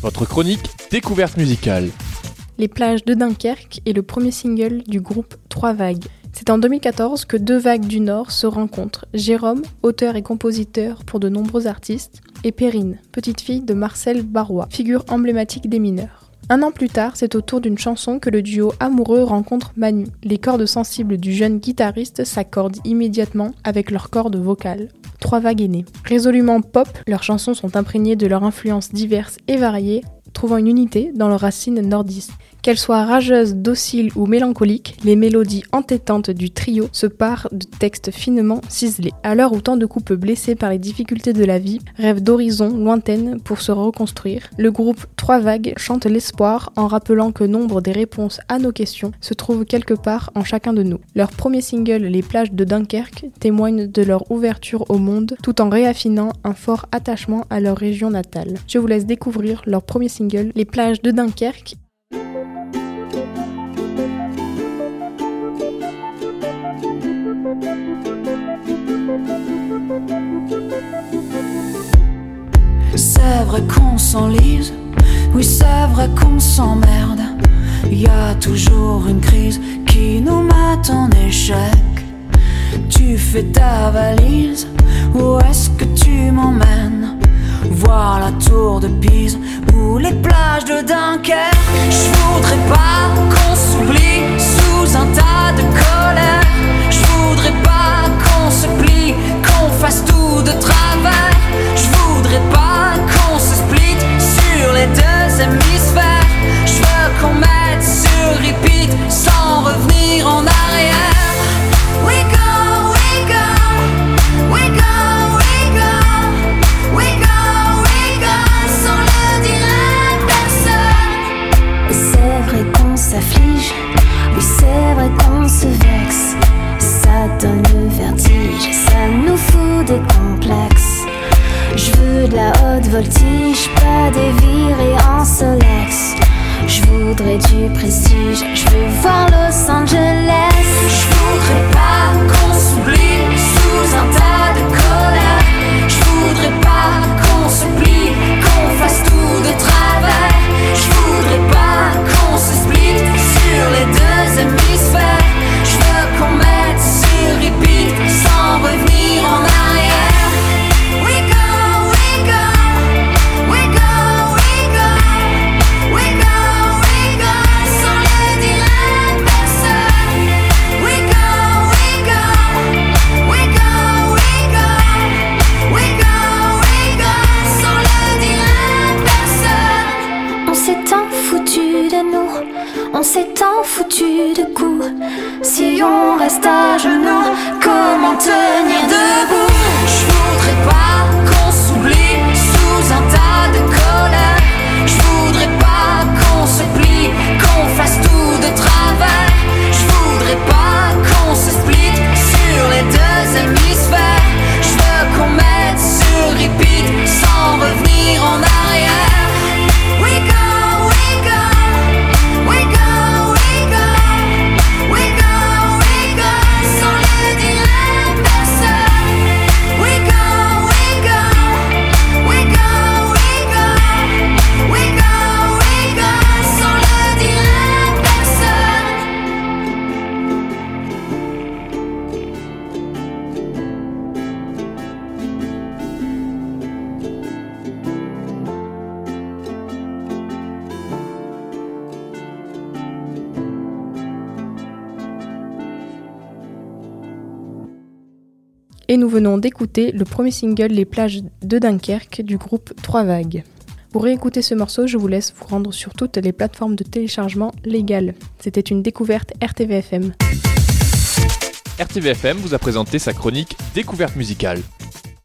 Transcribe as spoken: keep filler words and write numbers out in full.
Votre chronique découverte musicale. Les plages de Dunkerque est le premier single du groupe Trois Vagues. C'est en deux mille quatorze que deux vagues du Nord se rencontrent. Jérôme, auteur et compositeur pour de nombreux artistes, et Perrine, petite fille de Marcel Barrois, figure emblématique des mineurs. Un an plus tard, c'est au tour d'une chanson que le duo amoureux rencontre Manu. Les cordes sensibles du jeune guitariste s'accordent immédiatement avec leurs cordes vocales. Trois Vagues est né. Résolument pop, leurs chansons sont imprégnées de leurs influences diverses et variées, trouvant une unité dans leurs racines nordistes. Qu'elles soient rageuses, dociles ou mélancoliques, les mélodies entêtantes du trio se parent de textes finement ciselés. À l'heure où tant de couples blessés par les difficultés de la vie rêvent d'horizons lointaines pour se reconstruire, le groupe Trois Vagues chante l'espoir en rappelant que nombre des réponses à nos questions se trouvent quelque part en chacun de nous. Leur premier single, Les plages de Dunkerque, témoigne de leur ouverture au monde tout en réaffinant un fort attachement à leur région natale. Je vous laisse découvrir leur premier single, Les plages de Dunkerque. C'est vrai qu'on s'enlise, oui c'est vrai qu'on s'emmerde. Y a toujours une crise qui nous met en échec. Tu fais ta valise, où est-ce que tu m'emmènes? Voir la tour de Pise ou les plages de Dunkerque. Je voudrais pas qu'on s'oublie sous un tas de colère. Je voudrais pas qu'on se plie, qu'on fasse tout de travers. Je voudrais pas qu'on se split sur les deux hémisphères. Je veux qu'on mette sur repeat sans revenir en arrière. We go, we go, we go, we go, we go, we go, sans le dire à personne. C'est vrai qu'on s'afflige, oui c'est vrai qu'on se vexe. Ça donne le vertige, ça nous fout des complexes. Je veux de la haute voltige, pas des virées en Solex. Je voudrais du prestige, je veux voir Los Angeles. Je voudrais pas qu'on s'oublie sous un tas de colère. Je voudrais pas qu'on se plie, qu'on fasse tout de travers. Je voudrais pas qu'on se split sur les deux hémisphères. Je veux qu'on mette sur repeat sans revenir en arrière. We go, we go, we go, we go, we go, we go, sans le dire à personne. We go, we go, we go, we go, we go, we go, sans le dire à personne. On s'est tant foutu de nous, on s'est tant foutu de coups. Si on reste à genoux, comment tenir debout? Je voudrais pas qu'on s'oublie sous un tas de colère. Je voudrais pas qu'on se plie, qu'on fasse tout de travers. Je voudrais pas qu'on se split sur les deux hémisphères. Je veux qu'on mette sur repeat sans revenir en arrière. We go, we go, we go, we go, we go, we go, sans le dire à personne. We go, we go, we go, we go, we go, we go, sans le dire à personne. Et nous venons d'écouter le premier single Les plages de Dunkerque du groupe Trois Vagues. Pour réécouter ce morceau, je vous laisse vous rendre sur toutes les plateformes de téléchargement légales. C'était une découverte R T V F M. R T V F M vous a présenté sa chronique découverte musicale.